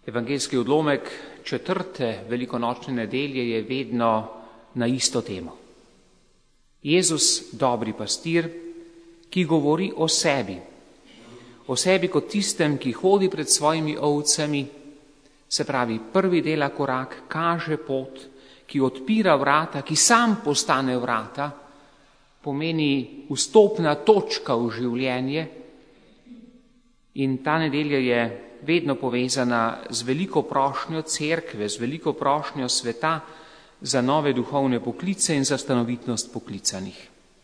Evangeljski odlomek 4. velikonočne nedelje je vedno na isto temo. Jezus, dobri pastir, ki govori o sebi kot tistem, ki hodi pred svojimi ovcami, se pravi, prvi dela korak, kaže pot, ki odpira vrata, ki sam postane vrata, pomeni vstopna točka v življenje. In ta nedelja je vedno povezana z veliko prošnjo cerkve, z veliko prošnjo sveta za nove duhovne poklice in za stanovitnost poklicanih.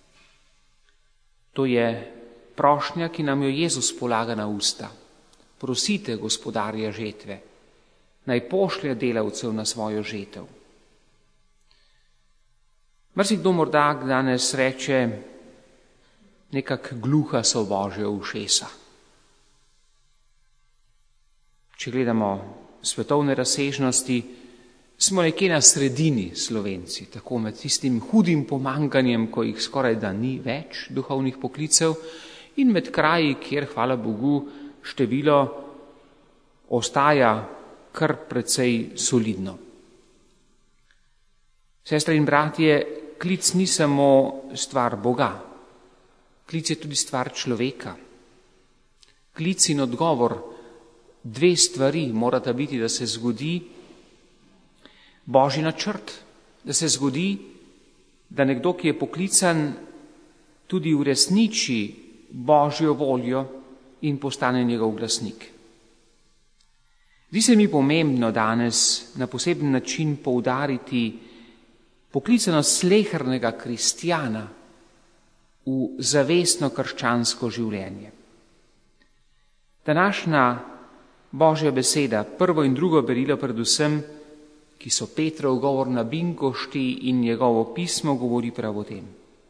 To je prošnja, ki nam jo Jezus polaga na usta. Prosite gospodarja žetve, naj pošlje delavcev na svojo žetev. Marsikdo morda danes reče, nekak gluha so Božja ušesa. Če gledamo svetovne razsežnosti, smo nekje na sredini Slovenci, tako med tistim hudim pomanjkanjem, ko jih skoraj da ni več duhovnih poklicev, in med kraji, kjer, hvala Bogu, število ostaja kar precej solidno. Sestre in bratje, klic ni samo stvar Boga, klic je tudi stvar človeka. Klic in odgovor, dve stvari morata biti, da se zgodi Božji načrt, da se zgodi, da nekdo, ki je poklican, tudi uresniči Božjo voljo in postane njegov glasnik. Zdi se mi pomembno danes na poseben način poudariti poklicanost slehernega kristjana v zavestno krščansko življenje. Današnja Božja beseda, prvo in drugo berilo predvsem, ki so Petrov govor na binkošti in njegovo pismo, govori prav o tem.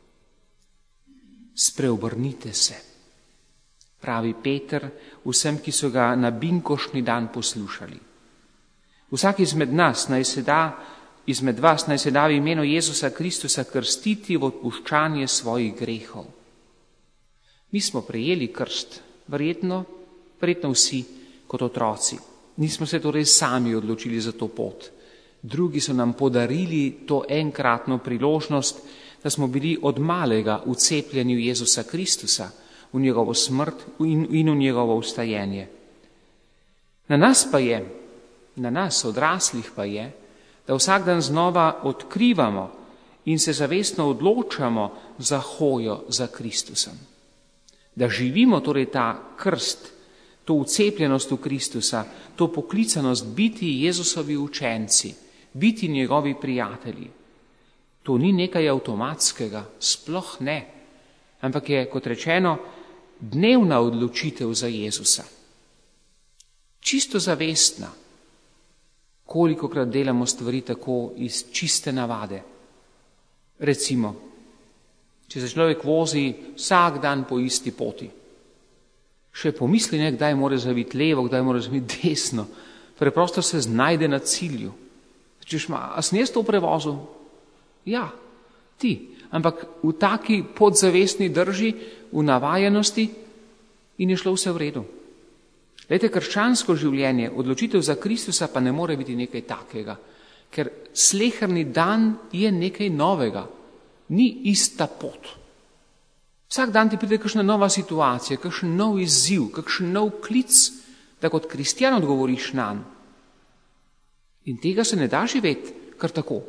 Spreobrnite se, pravi Peter vsem, ki so ga na binkoštni dan poslušali. Vsak izmed vas naj se da v imenu Jezusa Kristusa krstiti v odpuščanje svojih grehov. Mi smo prejeli krst, verjetno vsi kot otroci. Nismo se torej sami odločili za to pot. Drugi so nam podarili to enkratno priložnost, da smo bili od malega vcepljeni v Jezusa Kristusa, v njegovo smrt in v njegovo vstajenje. Na nas odraslih pa je, da vsak dan znova odkrivamo in se zavestno odločamo za hojo za Kristusom. Da živimo torej ta krst, to vcepljenost v Kristusa, to poklicanost biti Jezusovi učenci, biti njegovi prijatelji. To ni nekaj avtomatskega, sploh ne, ampak je, kot rečeno, dnevna odločitev za Jezusa. Čisto zavestna. Kolikokrat delamo stvari tako iz čiste navade. Recimo, če se človek vozi vsak dan po isti poti, še pomisli ne, kdaj mora zaviti levo, kdaj mora zaviti desno, preprosto se znajde na cilju. Češ, a sem jaz to prevozil? Ja, ti. Ampak v taki podzavestni drži, v navajenosti in je šlo vse v redu. Glejte, krščansko življenje, odločitev za Kristusa pa ne more biti nekaj takega, ker sleherni dan je nekaj novega, ni ista pot. Vsak dan ti pride kakšna nova situacija, kakšen nov izziv, kakšen nov klic, da kot kristjan odgovoriš nanj. In tega se ne da živeti kar tako,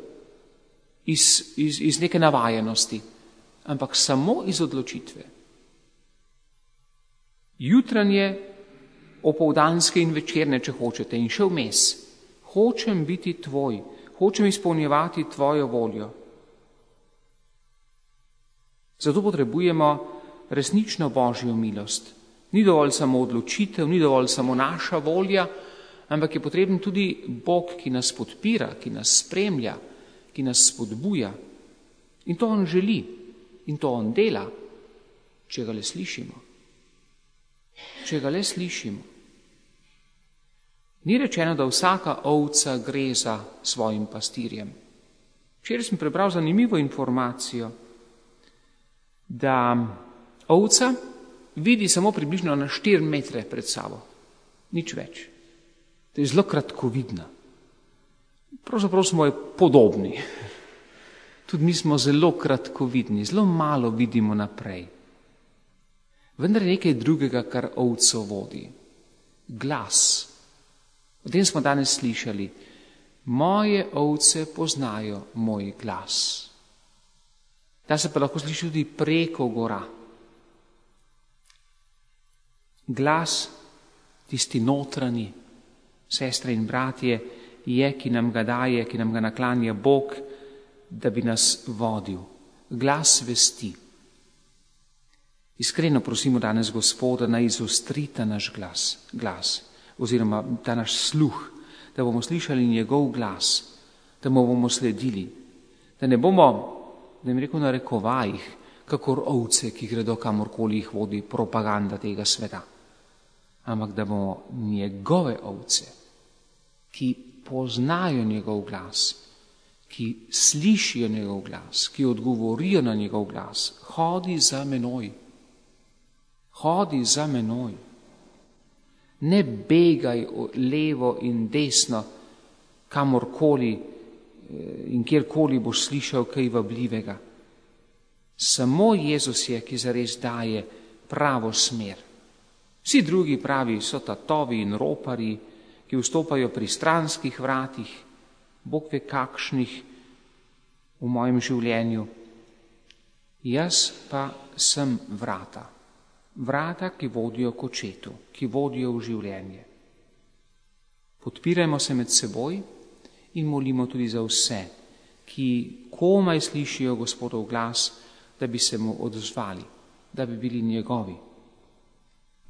iz neke navajenosti, ampak samo iz odločitve. Jutranje, opoldanske in večerne, če hočete, in še vmes. Hočem biti tvoj, hočem izpolnjevati tvojo voljo. Zato potrebujemo resnično Božjo milost. Ni dovolj samo odločitev, ni dovolj samo naša volja, ampak je potreben tudi Bog, ki nas podpira, ki nas spremlja, ki nas spodbuja. In to on želi, in to on dela, če ga le slišimo. Če ga le slišimo. Ni rečeno, da vsaka ovca gre za svojim pastirjem. Včeraj sem prebral zanimivo informacijo, da ovca vidi samo približno na 4 metre pred sabo. Nič več. da je zelo kratkovidna. Pravzaprav smo jo podobni. Tudi mi smo zelo kratkovidni, zelo malo vidimo naprej. Vendar je nekaj drugega, kar ovco vodi. Glas. O tem smo danes slišali. Moje ovce poznajo moj glas. Ta se pa lahko sliši tudi preko gora. Glas, tisti notranji, sestre in bratje, je, ki nam ga daje, ki nam ga naklanja Bog, da bi nas vodil. Glas vesti. Iskreno prosimo danes Gospoda, naj izostri ta naš glas, oziroma ta naš sluh, da bomo slišali njegov glas, da mu bomo sledili, da ne bomo, da jim rekel, na rekovajih, kakor ovce, ki gredo kamorkoli jih vodi propaganda tega sveta, ampak da bomo njegove ovce, ki poznajo njegov glas, ki slišijo njegov glas, ki odgovorijo na njegov glas. Hodi za menoj. Hodi za menoj. Ne begaj levo in desno, kamorkoli in kjerkoli boš slišal kaj vabljivega. Samo Jezus je, ki zares daje pravo smer. Vsi drugi pravi so tatovi in ropari, ki vstopajo pri stranskih vratih, Bog ve kakšnih v mojem življenju. Jaz pa sem vrata. Vrata, ki vodijo k očetu, ki vodijo v življenje. Podpirajmo se med seboj in molimo tudi za vse, ki komaj slišijo Gospodov glas, da bi se mu odzvali, da bi bili njegovi.